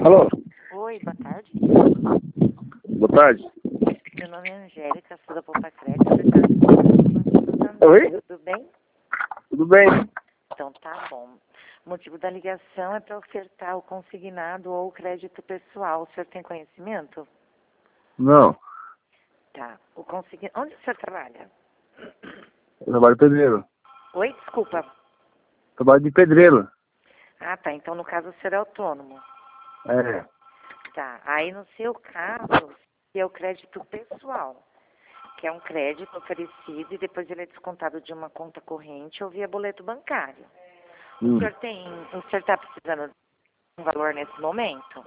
Alô? Oi, boa tarde. Boa tarde. Meu nome é Angélica, sou da Poupa Crédito. Oi? Tudo bem? Tudo bem? Então tá bom. O motivo da ligação é para ofertar o consignado ou o crédito pessoal. O senhor tem conhecimento? Não. Tá. Onde o senhor trabalha? Eu trabalho de pedreiro. Oi, desculpa. Trabalho de pedreiro. Ah, tá. Então, no caso, o senhor é autônomo. É. Tá. Aí, no seu caso, é o crédito pessoal, que é um crédito oferecido e depois ele é descontado de uma conta corrente ou via boleto bancário. O senhor está precisando de um valor nesse momento?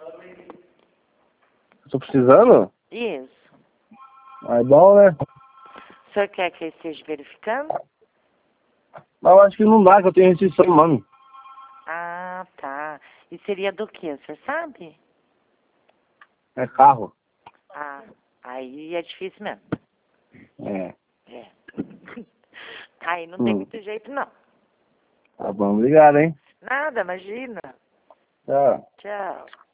Tô precisando? Isso. Ah, é bom, né? O senhor quer que eu esteja verificando? Mas eu acho que não dá, que eu tenho restrição, mano. Ah, tá. E seria do que, o senhor sabe? É carro. Ah, aí é difícil mesmo. É. É. Aí não tem muito jeito, não. Tá bom, obrigado, hein? Nada, imagina. Tchau. Tchau.